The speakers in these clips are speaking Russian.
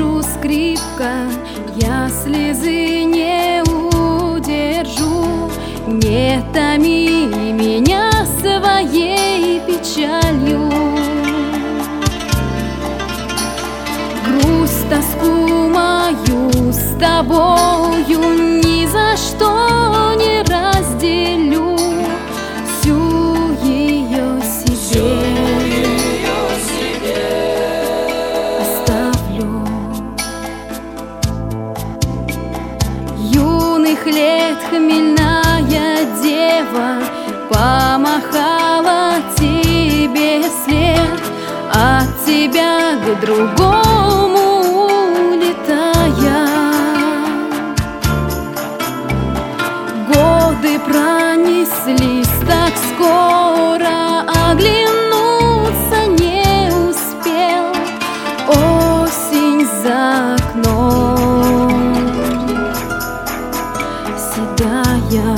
держу, скрипка, я слезы не удержу. Не томи меня своей печалью. Грусть, тоску мою с тобою ни за что не разделю. Всю ее себе оставлю. Юных лет хмельная дева помахала тебе след, от тебя к другому улетая. Годы пронеслись так скоро, оглянуться не успел. Осень за окном седая.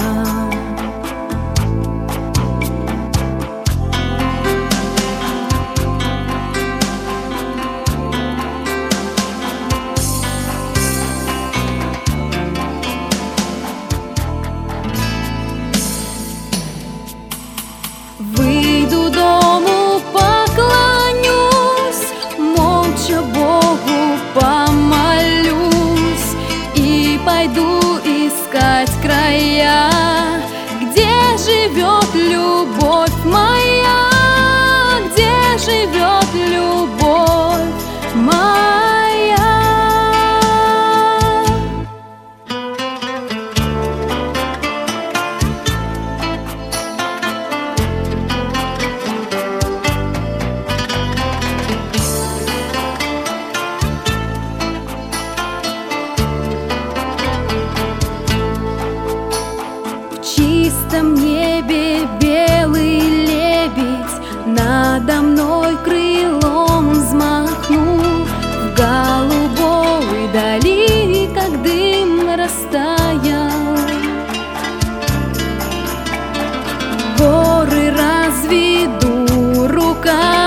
Выйду дому, поклонюсь, молча Богу помолюсь и пойду искать края, где живет любовь моя, где живет любовь моя. В чистом небе белый лебедь надо мной крылом взмахнул. В голубой дали, как дым, растаял. Горы разведу руками.